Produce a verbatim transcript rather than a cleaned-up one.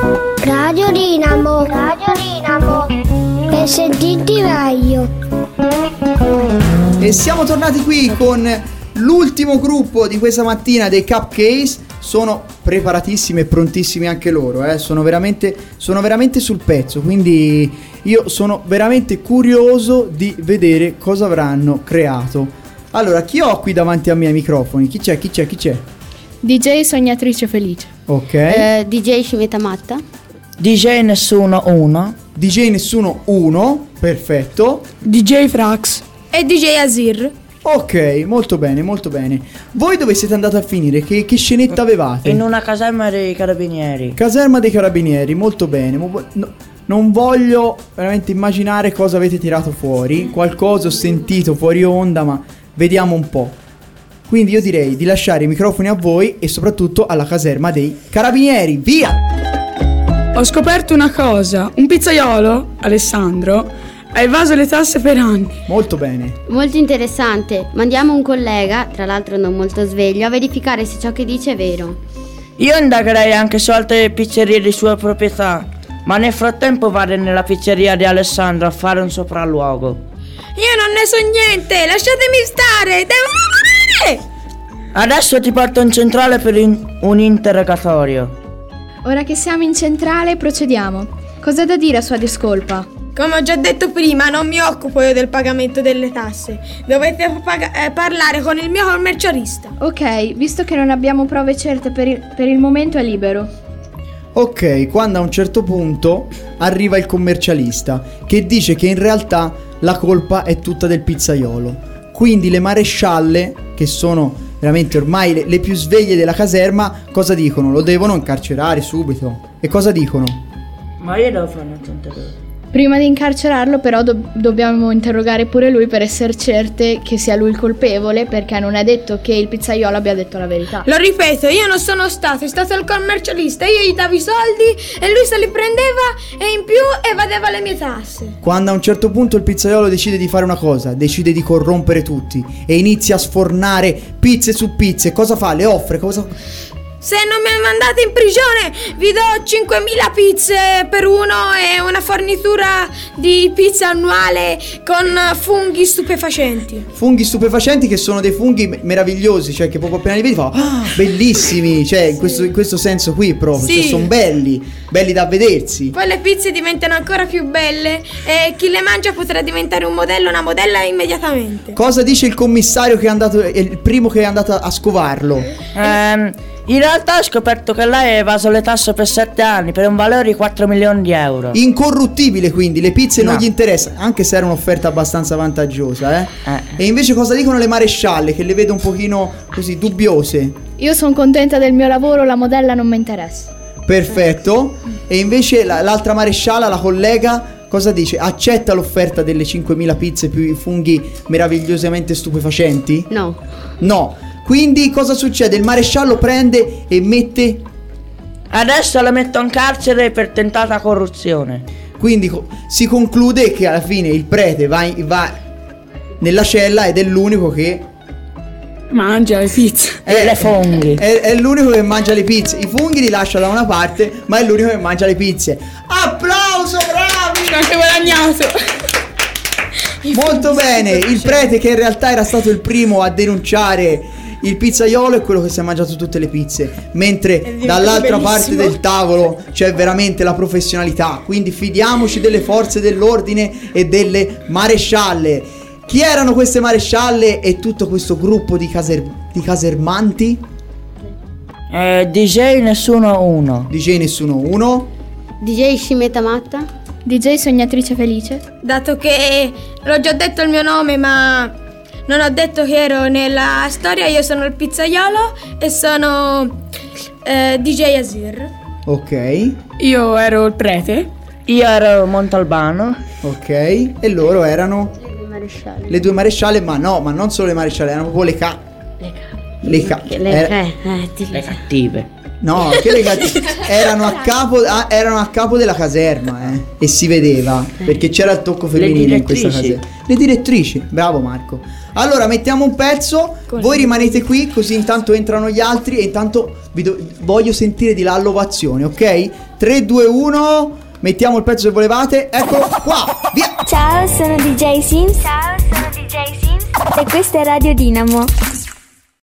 Radio Dinamo, Radio Dinamo, per sentirti meglio. E siamo tornati qui con l'ultimo gruppo di questa mattina dei Cupcakes. Sono preparatissimi e prontissimi anche loro, eh. sono, veramente, sono veramente sul pezzo, quindi io sono veramente curioso di vedere cosa avranno creato. Allora, chi ho qui davanti a me ai microfoni? Chi c'è, chi c'è, chi c'è? D J Sognatrice Felice. Ok. eh, D J Scimmietta Matta. D J Nessuno uno. D J Nessuno uno, perfetto. D J Frax. E D J Azir. Ok, molto bene, molto bene. Voi dove siete andati a finire? Che, che scenetta avevate? In una caserma dei carabinieri. Caserma dei carabinieri, molto bene. Mo- no, non voglio veramente immaginare cosa avete tirato fuori. Qualcosa ho sentito fuori onda, ma vediamo un po'. Quindi io direi di lasciare i microfoni a voi e soprattutto alla caserma dei carabinieri. Via! Ho scoperto una cosa. Un pizzaiolo, Alessandro, ha evaso le tasse per anni. Molto bene. Molto interessante. Mandiamo un collega, tra l'altro non molto sveglio, a verificare se ciò che dice è vero. Io indagherei anche su altre pizzerie di sua proprietà, ma nel frattempo vado nella pizzeria di Alessandro a fare un sopralluogo. Io non ne so niente, lasciatemi stare, devo lavorare! Adesso ti porto in centrale per in- un interrogatorio. Ora che siamo in centrale procediamo. Cosa ha da dire a sua discolpa? Come ho già detto prima, non mi occupo io del pagamento delle tasse. Dovete pag- eh, parlare con il mio commercialista. Ok, visto che non abbiamo prove certe per il, per il momento è libero. Ok, quando a un certo punto arriva il commercialista che dice che in realtà la colpa è tutta del pizzaiolo. Quindi le marescialle, che sono veramente ormai le, le più sveglie della caserma, cosa dicono? Lo devono incarcerare subito. E cosa dicono? Ma io devo fare una tonteria. Prima di incarcerarlo però do- dobbiamo interrogare pure lui per essere certe che sia lui il colpevole, perché non è detto che il pizzaiolo abbia detto la verità. Lo ripeto, io non sono stato, è stato il commercialista. Io gli davo i soldi e lui se li prendeva e in più evadeva le mie tasse. Quando a un certo punto il pizzaiolo decide di fare una cosa, decide di corrompere tutti e inizia a sfornare pizze su pizze, cosa fa? Le offre? Cosa... Se non mi mandate in prigione vi do cinquemila pizze per uno e una fornitura di pizza annuale con funghi stupefacenti. Funghi stupefacenti che sono dei funghi meravigliosi, cioè che proprio appena li vedi fa ah, bellissimi, cioè in questo, in questo senso qui proprio, sì. cioè, sono belli, belli da vedersi. Poi le pizze diventano ancora più belle e chi le mangia potrà diventare un modello, una modella immediatamente. Cosa dice il commissario che è andato, è il primo che è andato a scovarlo? Ehm... In realtà ho scoperto che lei ha evaso le tasse per sette anni per un valore di quattro milioni di euro. Incorruttibile, quindi le pizze no. non gli interessa, anche se era un'offerta abbastanza vantaggiosa, eh? eh. E invece cosa dicono le marescialle, che le vedo un pochino così dubbiose? Io sono contenta del mio lavoro, la modella non mi interessa. Perfetto. E invece la, l'altra marescialla, la collega, cosa dice? Accetta l'offerta delle cinquemila pizze più i funghi meravigliosamente stupefacenti? No. No. Quindi cosa succede? Il maresciallo prende e mette... Adesso la metto in carcere per tentata corruzione. Quindi co- si conclude che alla fine il prete va, in, va nella cella ed è l'unico che... Mangia le pizze. E le funghi. È, è l'unico che mangia le pizze. I funghi li lascia da una parte, ma è l'unico che mangia le pizze. Applauso, bravi! Ci ho anche guadagnato. Molto bene. Il prete, che in realtà era stato il primo a denunciare il pizzaiolo, è quello che si è mangiato tutte le pizze, mentre dall'altra parte del tavolo c'è veramente la professionalità. Quindi fidiamoci delle forze dell'ordine e delle marescialle. Chi erano queste marescialle e tutto questo gruppo di, caser- di casermanti? Eh, D J Nessuno uno. D J Nessuno uno. D J Scimmietta Matta. D J Sognatrice Felice. Dato che l'ho già detto il mio nome, ma non ho detto che ero nella storia, io sono il pizzaiolo e sono eh, D J Azir. Ok. Io ero il prete. Io ero Montalbano. Ok. E loro erano Marescialli. le due marescialle, ma no, ma non solo le marescialle, erano proprio le ca... Le ca... Le ca... Le, er- eh, eh, ti- Le cattive. No, che le gatine erano a capo, ah, erano a capo della caserma, eh, e si vedeva perché c'era il tocco femminile in questa caserma. Le direttrici, bravo Marco. Allora mettiamo un pezzo, voi rimanete qui così intanto entrano gli altri e intanto vi do- voglio sentire di là l'ovazione, ok? tre, due, uno, mettiamo il pezzo se volevate, eccolo qua, via! Ciao, sono D J Sims. Ciao, sono D J Sims. E questa è Radio Dinamo.